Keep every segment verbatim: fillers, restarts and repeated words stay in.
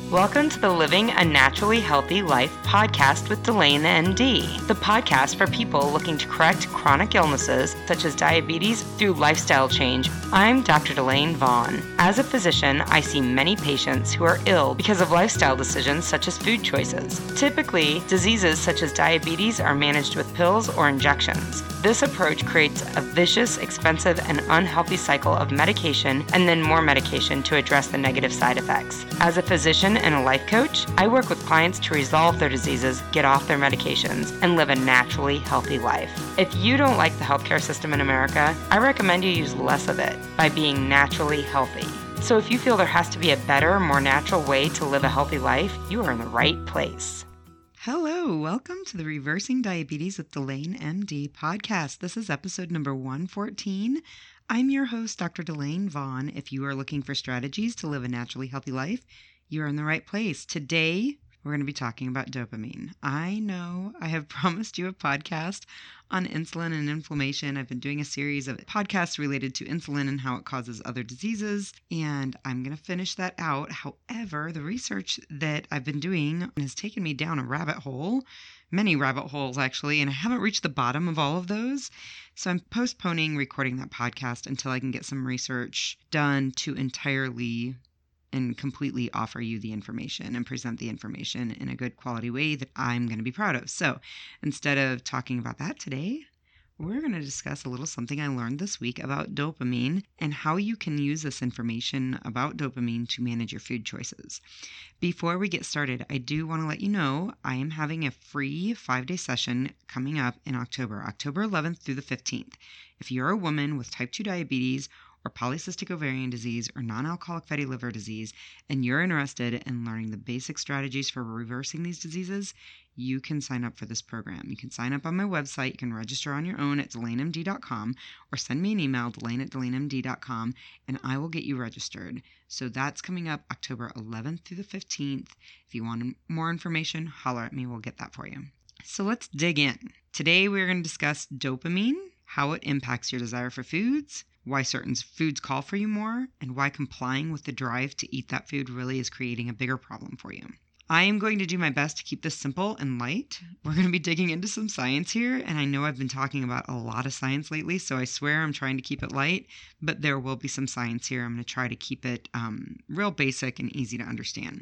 Welcome to the Living a Naturally Healthy Life podcast with Delane M D, the podcast for people looking to correct chronic illnesses such as diabetes through lifestyle change. I'm Doctor Delane Vaughn. As a physician, I see many patients who are ill because of lifestyle decisions such as food choices. Typically, diseases such as diabetes are managed with pills or injections. This approach creates a vicious, expensive, and unhealthy cycle of medication and then more medication to address the negative side effects. As a physician and a life coach, I work with clients to resolve their diseases, get off their medications, and live a naturally healthy life. If you don't like the healthcare system in America, I recommend you use less of it by being naturally healthy. So if you feel there has to be a better, more natural way to live a healthy life, you are in the right place. Hello, welcome to the Reversing Diabetes with Delane M D podcast. This is episode number one fourteen. I'm your host, Doctor Delane Vaughn. If you are looking for strategies to live a naturally healthy life, you're in the right place. Today, we're going to be talking about dopamine. I know I have promised you a podcast on insulin and inflammation. I've been doing a series of podcasts related to insulin and how it causes other diseases, and I'm going to finish that out. However, the research that I've been doing has taken me down a rabbit hole, many rabbit holes actually, and I haven't reached the bottom of all of those. So I'm postponing recording that podcast until I can get some research done to entirely and completely offer you the information and present the information in a good quality way that I'm going to be proud of. So instead of talking about that today, we're going to discuss a little something I learned this week about dopamine and how you can use this information about dopamine to manage your food choices. Before we get started, I do want to let you know I am having a free five-day session coming up in October, October eleventh through the fifteenth. If you're a woman with type two diabetes or polycystic ovarian disease or non-alcoholic fatty liver disease, and you're interested in learning the basic strategies for reversing these diseases, you can sign up for this program. You can sign up on my website. You can register on your own at delane m d dot com or send me an email, delane at delane m d dot com, and I will get you registered. So that's coming up October eleventh through the fifteenth. If you want more information, holler at me. We'll get that for you. So let's dig in. Today we're going to discuss dopamine, how it impacts your desire for foods, why certain foods call for you more, and why complying with the drive to eat that food really is creating a bigger problem for you. I am going to do my best to keep this simple and light. We're going to be digging into some science here, and I know I've been talking about a lot of science lately, so I swear I'm trying to keep it light, but there will be some science here. I'm going to try to keep it um, real basic and easy to understand.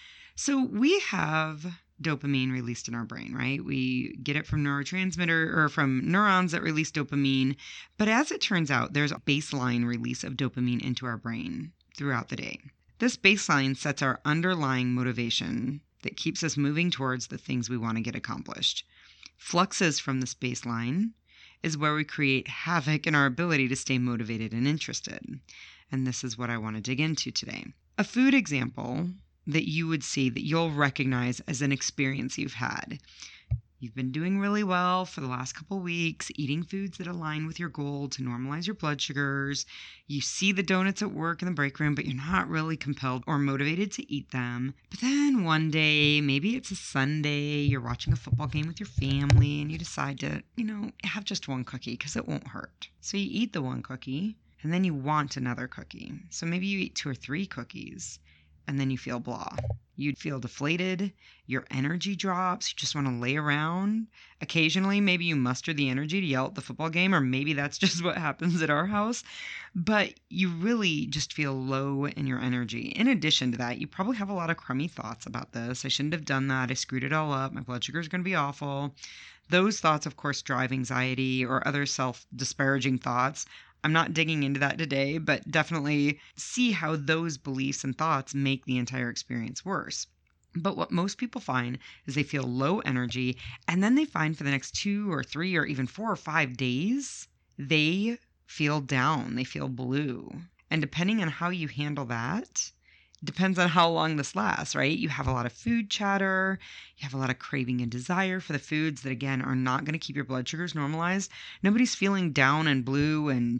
So we have dopamine released in our brain, right? We get it from neurotransmitter or from neurons that release dopamine. But as it turns out, there's a baseline release of dopamine into our brain throughout the day. This baseline sets our underlying motivation that keeps us moving towards the things we want to get accomplished. Fluxes from this baseline is where we create havoc in our ability to stay motivated and interested. And this is what I want to dig into today. A food example that you would see that you'll recognize as an experience you've had. You've been doing really well for the last couple weeks, eating foods that align with your goal to normalize your blood sugars. You see the donuts at work in the break room, but you're not really compelled or motivated to eat them. But then one day, maybe it's a Sunday, you're watching a football game with your family and you decide to, you know, have just one cookie because it won't hurt. So you eat the one cookie and then you want another cookie. So maybe you eat two or three cookies. And then you feel blah. You feel deflated. Your energy drops. You just want to lay around. Occasionally, maybe you muster the energy to yell at the football game, or maybe that's just what happens at our house. But you really just feel low in your energy. In addition to that, you probably have a lot of crummy thoughts about this. I shouldn't have done that. I screwed it all up. My blood sugar is going to be awful. Those thoughts, of course, drive anxiety or other self-disparaging thoughts. I'm not digging into that today, but definitely see how those beliefs and thoughts make the entire experience worse. But what most people find is they feel low energy, and then they find for the next two or three or even four or five days, they feel down, they feel blue. And depending on how you handle that, depends on how long this lasts, right? You have a lot of food chatter. You have a lot of craving and desire for the foods that, again, are not going to keep your blood sugars normalized. Nobody's feeling down and blue and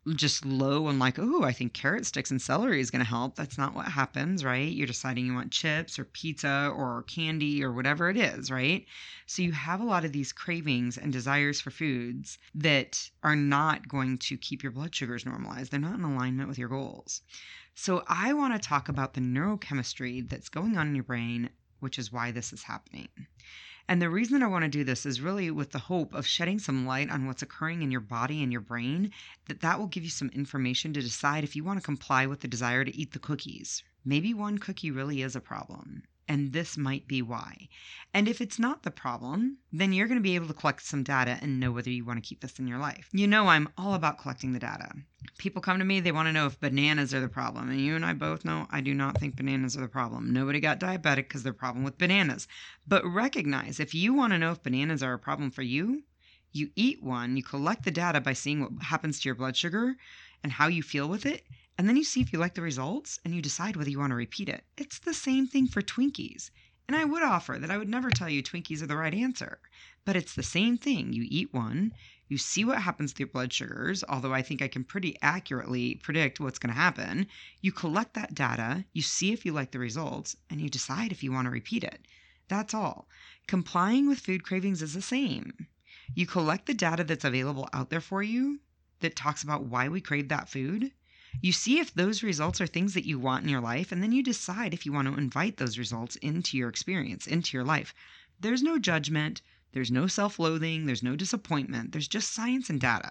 just low and like, oh, I think carrot sticks and celery is going to help. That's not what happens, right? You're deciding you want chips or pizza or candy or whatever it is, right? So you have a lot of these cravings and desires for foods that are not going to keep your blood sugars normalized. They're not in alignment with your goals. So I want to talk about the neurochemistry that's going on in your brain, which is why this is happening. And the reason I want to do this is really with the hope of shedding some light on what's occurring in your body and your brain, that that will give you some information to decide if you want to comply with the desire to eat the cookies. Maybe one cookie really is a problem, and this might be why. And if it's not the problem, then you're going to be able to collect some data and know whether you want to keep this in your life. You know, I'm all about collecting the data. People come to me, they want to know if bananas are the problem. And you and I both know I do not think bananas are the problem. Nobody got diabetic because they're a problem with bananas. But recognize, if you want to know if bananas are a problem for you, you eat one, you collect the data by seeing what happens to your blood sugar and how you feel with it. And then you see if you like the results and you decide whether you want to repeat it. It's the same thing for Twinkies. And I would offer that I would never tell you Twinkies are the right answer. But it's the same thing. You eat one, you see what happens to your blood sugars, although I think I can pretty accurately predict what's going to happen. You collect that data, you see if you like the results, and you decide if you want to repeat it. That's all. Complying with food cravings is the same. You collect the data that's available out there for you that talks about why we crave that food. You see if those results are things that you want in your life, and then you decide if you want to invite those results into your experience, into your life. There's no judgment. There's no self-loathing. There's no disappointment. There's just science and data.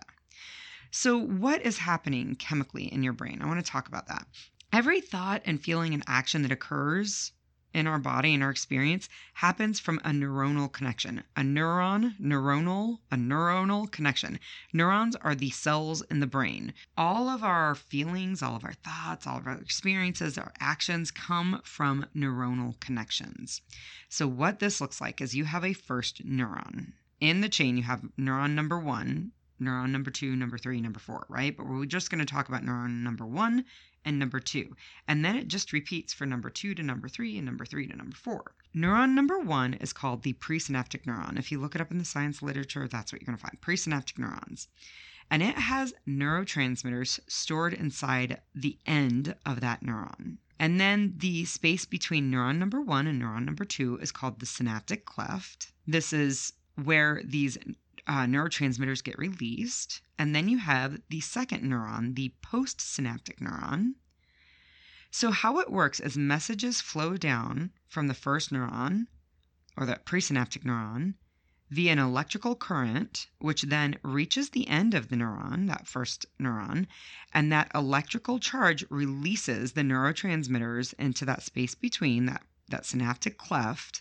So what is happening chemically in your brain? I want to talk about that. Every thought and feeling and action that occurs in our body, in our experience, happens from a neuronal connection. A neuron, neuronal, a neuronal connection. Neurons are the cells in the brain. All of our feelings, all of our thoughts, all of our experiences, our actions come from neuronal connections. So what this looks like is you have a first neuron. In the chain, you have neuron number one, neuron number two, number three, number four, right? But we're just going to talk about neuron number one and number two. And then it just repeats for number two to number three and number three to number four. Neuron number one is called the presynaptic neuron. If you look it up in the science literature, that's what you're going to find, presynaptic neurons. And it has neurotransmitters stored inside the end of that neuron. And then the space between neuron number one and neuron number two is called the synaptic cleft. This is where these Uh, neurotransmitters get released. And then you have the second neuron, the postsynaptic neuron. So how it works is messages flow down from the first neuron, or that presynaptic neuron, via an electrical current, which then reaches the end of the neuron, that first neuron, and that electrical charge releases the neurotransmitters into that space between that, that synaptic cleft.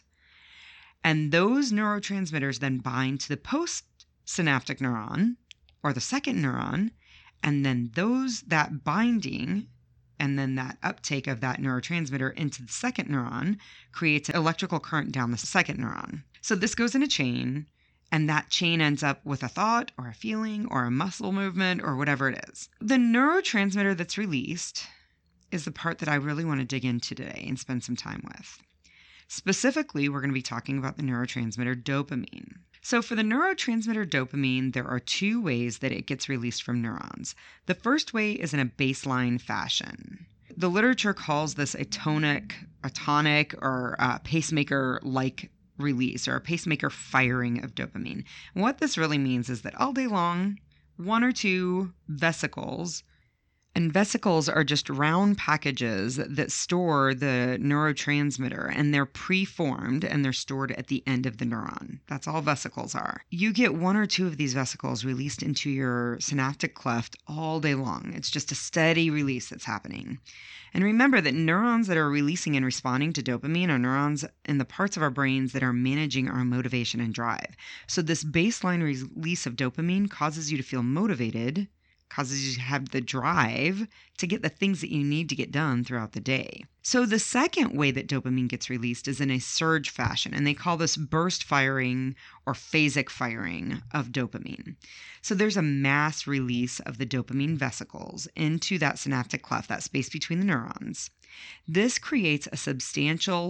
And those neurotransmitters then bind to the postsynaptic neuron, or the second neuron, and then those, that binding, and then that uptake of that neurotransmitter into the second neuron creates an electrical current down the second neuron. So this goes in a chain, and that chain ends up with a thought or a feeling or a muscle movement or whatever it is. The neurotransmitter that's released is the part that I really want to dig into today and spend some time with. Specifically, we're going to be talking about the neurotransmitter dopamine. So for the neurotransmitter dopamine, there are two ways that it gets released from neurons. The first way is in a baseline fashion. The literature calls this a tonic, a tonic or a pacemaker-like release, or a pacemaker firing of dopamine. And what this really means is that all day long, one or two vesicles, and vesicles are just round packages that store the neurotransmitter, and they're preformed and they're stored at the end of the neuron. That's all vesicles are. You get one or two of these vesicles released into your synaptic cleft all day long. It's just a steady release that's happening. And remember that neurons that are releasing and responding to dopamine are neurons in the parts of our brains that are managing our motivation and drive. So this baseline release of dopamine causes you to feel motivated, causes you to have the drive to get the things that you need to get done throughout the day. So the second way that dopamine gets released is in a surge fashion, and they call this burst firing or phasic firing of dopamine. So there's a mass release of the dopamine vesicles into that synaptic cleft, that space between the neurons. This creates a substantial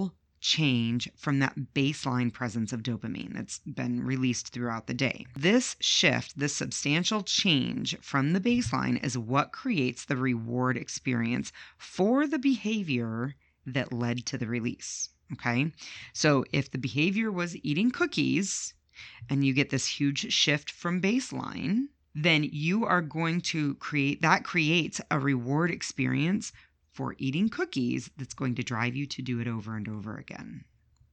change from that baseline presence of dopamine that's been released throughout the day. This shift, this substantial change from the baseline is what creates the reward experience for the behavior that led to the release. Okay, so if the behavior was eating cookies and you get this huge shift from baseline, then you are going to create, that creates a reward experience for eating cookies that's going to drive you to do it over and over again.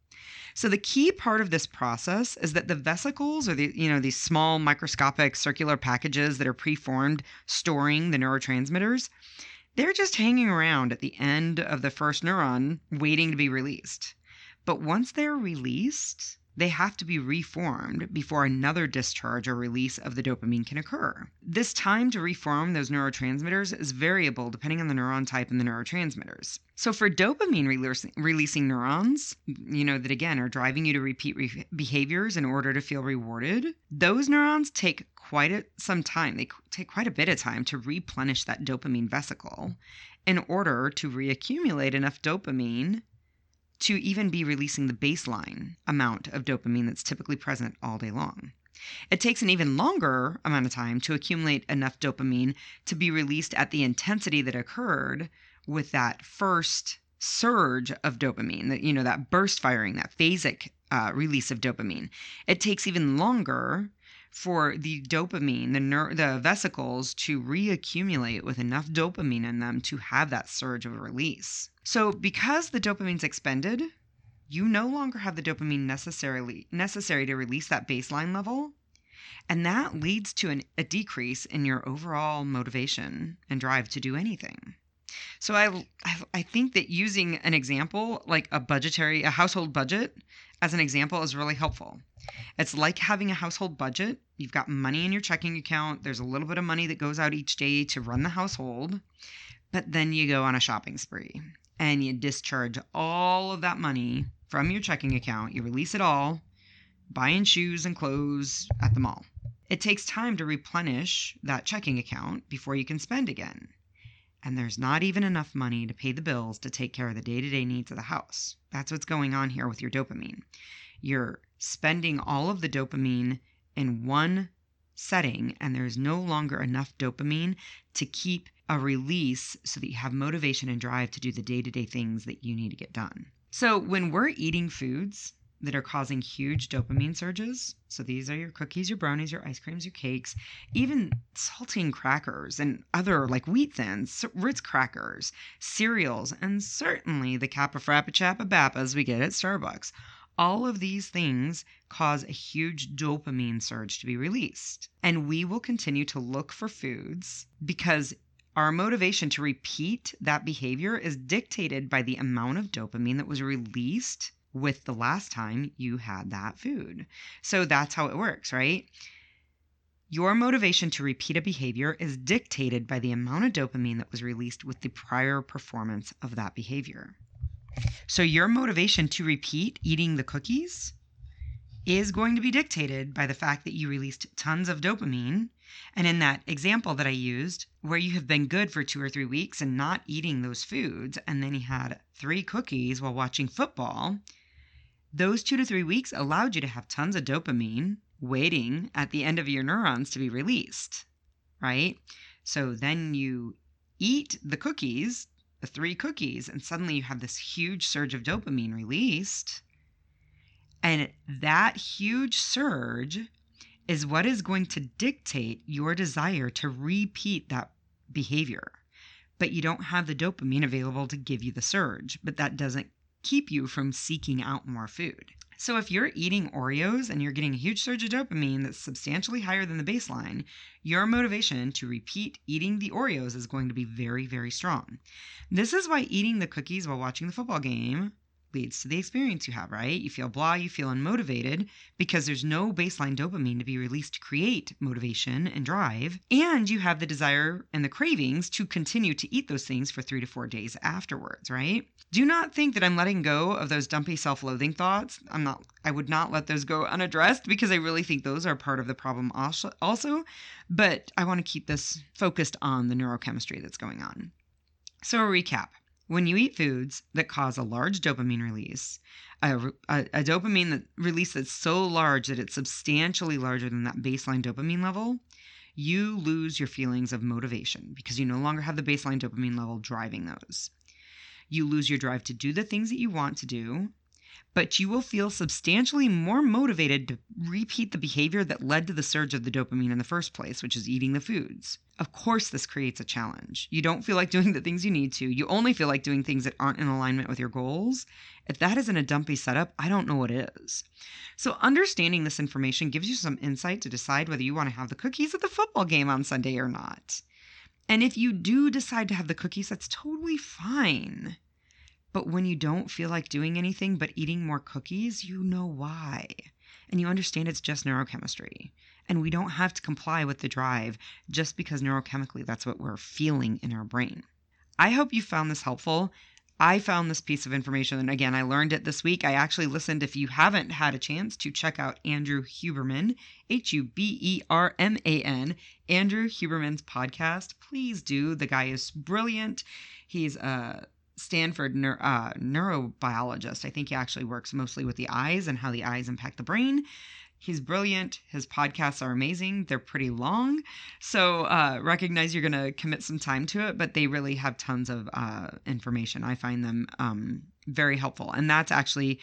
So the key part of this process is that the vesicles, or the, you know, these small microscopic circular packages that are preformed storing the neurotransmitters, they're just hanging around at the end of the first neuron waiting to be released. But once they're released, they have to be reformed before another discharge or release of the dopamine can occur. This time to reform those neurotransmitters is variable depending on the neuron type and the neurotransmitters. So for dopamine releasing, releasing neurons, you know, that again are driving you to repeat re- behaviors in order to feel rewarded, those neurons take quite a, some time. They take quite a bit of time to replenish that dopamine vesicle in order to reaccumulate enough dopamine to even be releasing the baseline amount of dopamine that's typically present all day long. It takes an even longer amount of time to accumulate enough dopamine to be released at the intensity that occurred with that first surge of dopamine, that, you know, that burst firing, that phasic uh, release of dopamine. It takes even longer for the dopamine, the ner- the vesicles to reaccumulate with enough dopamine in them to have that surge of release. So because the dopamine's expended, you no longer have the dopamine necessarily necessary to release that baseline level, and that leads to an, a decrease in your overall motivation and drive to do anything. So I, I I think that using an example like a budgetary, a household budget as an example is really helpful. It's like having a household budget. You've got money in your checking account. There's a little bit of money that goes out each day to run the household, but then you go on a shopping spree and you discharge all of that money from your checking account. You release it all, buying shoes and clothes at the mall. It takes time to replenish that checking account before you can spend again. And there's not even enough money to pay the bills to take care of the day-to-day needs of the house. That's what's going on here with your dopamine. You're spending all of the dopamine in one setting, and there's no longer enough dopamine to keep a release so that you have motivation and drive to do the day-to-day things that you need to get done. So when we're eating foods that are causing huge dopamine surges, so these are your cookies, your brownies, your ice creams, your cakes, even saltine crackers and other like wheat thins, Ritz crackers, cereals, and certainly the Kappa Frappa Chappa Bappas we get at Starbucks. All of these things cause a huge dopamine surge to be released. And we will continue to look for foods because our motivation to repeat that behavior is dictated by the amount of dopamine that was released with the last time you had that food. So that's how it works, right? Your motivation to repeat a behavior is dictated by the amount of dopamine that was released with the prior performance of that behavior. So your motivation to repeat eating the cookies is going to be dictated by the fact that you released tons of dopamine. And in that example that I used, where you have been good for two or three weeks and not eating those foods, and then you had three cookies while watching football, those two to three weeks allowed you to have tons of dopamine waiting at the end of your neurons to be released, right? So then you eat the cookies, the three cookies, and suddenly you have this huge surge of dopamine released. And that huge surge is what is going to dictate your desire to repeat that behavior. But you don't have the dopamine available to give you the surge, but that doesn't keep you from seeking out more food. So if you're eating Oreos and you're getting a huge surge of dopamine that's substantially higher than the baseline, your motivation to repeat eating the Oreos is going to be very, very strong. This is why eating the cookies while watching the football game leads to the experience you have, right? You feel blah, you feel unmotivated because there's no baseline dopamine to be released to create motivation and drive. And you have the desire and the cravings to continue to eat those things for three to four days afterwards, right? Do not think that I'm letting go of those dumpy self-loathing thoughts. I'm not, I would not let those go unaddressed because I really think those are part of the problem also. But I want to keep this focused on the neurochemistry that's going on. So a recap. When you eat foods that cause a large dopamine release, a, a, a dopamine that release that's so large that it's substantially larger than that baseline dopamine level, you lose your feelings of motivation because you no longer have the baseline dopamine level driving those. You lose your drive to do the things that you want to do, but you will feel substantially more motivated to repeat the behavior that led to the surge of the dopamine in the first place, which is eating the foods. Of course, this creates a challenge. You don't feel like doing the things you need to. You only feel like doing things that aren't in alignment with your goals. If that isn't a dumpy setup, I don't know what is. So understanding this information gives you some insight to decide whether you want to have the cookies at the football game on Sunday or not. And if you do decide to have the cookies, that's totally fine. But when you don't feel like doing anything but eating more cookies, you know why. And you understand it's just neurochemistry. And we don't have to comply with the drive just because neurochemically that's what we're feeling in our brain. I hope you found this helpful. I found this piece of information, and again, I learned it this week. I actually listened, if you haven't had a chance to check out Andrew Huberman, H U B E R M A N, Andrew Huberman's podcast, please do. The guy is brilliant. He's a Stanford neuro, uh, neurobiologist. I think he actually works mostly with the eyes and how the eyes impact the brain. He's brilliant. His podcasts are amazing. They're pretty long. So uh, recognize you're going to commit some time to it, but they really have tons of uh, information. I find them um, very helpful. And that's actually,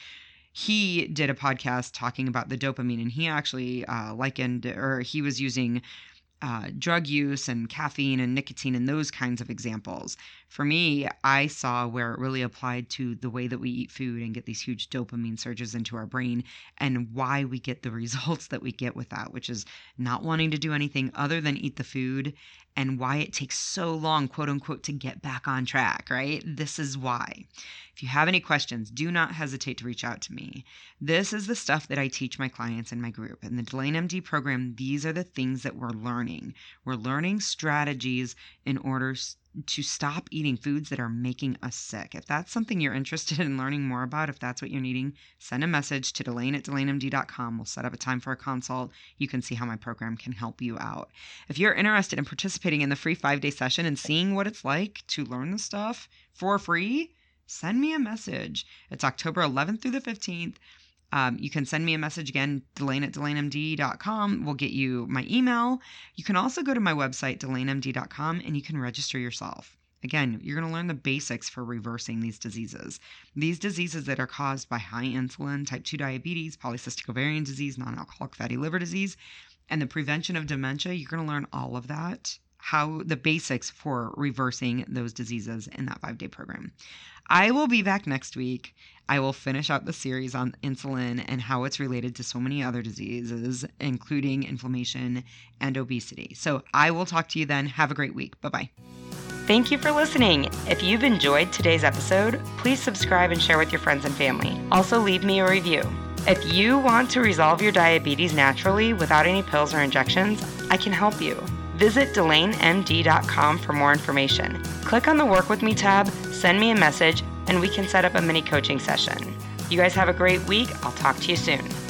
he did a podcast talking about the dopamine, and he actually uh, likened, or he was using Uh, drug use and caffeine and nicotine and those kinds of examples. For me, I saw where it really applied to the way that we eat food and get these huge dopamine surges into our brain and why we get the results that we get with that, which is not wanting to do anything other than eat the food, and why it takes so long, quote unquote, to get back on track, right? This is why. If you have any questions, do not hesitate to reach out to me. This is the stuff that I teach my clients in my group. In the Delane M D program, these are the things that we're learning. We're learning strategies in order to stop eating foods that are making us sick. If that's something you're interested in learning more about, if that's what you're needing, send a message to Delane at Delane M D dot com. We'll set up a time for a consult. You can see how my program can help you out. If you're interested in participating in the free five-day session and seeing what it's like to learn this stuff for free, send me a message. It's October eleventh through the fifteenth. Um, you can send me a message again, Delane at Delane M D dot com. We'll get you my email. You can also go to my website, Delane M D dot com, and you can register yourself. Again, you're going to learn the basics for reversing these diseases. These diseases that are caused by high insulin, type two diabetes, polycystic ovarian disease, non-alcoholic fatty liver disease, and the prevention of dementia. You're going to learn all of that, how the basics for reversing those diseases in that five-day program. I will be back next week. I will finish out the series on insulin and how it's related to so many other diseases, including inflammation and obesity. So I will talk to you then. Have a great week. Bye-bye. Thank you for listening. If you've enjoyed today's episode, please subscribe and share with your friends and family. Also, leave me a review. If you want to resolve your diabetes naturally without any pills or injections, I can help you. Visit Delane M D dot com for more information. Click on the Work With Me tab, send me a message, and we can set up a mini coaching session. You guys have a great week. I'll talk to you soon.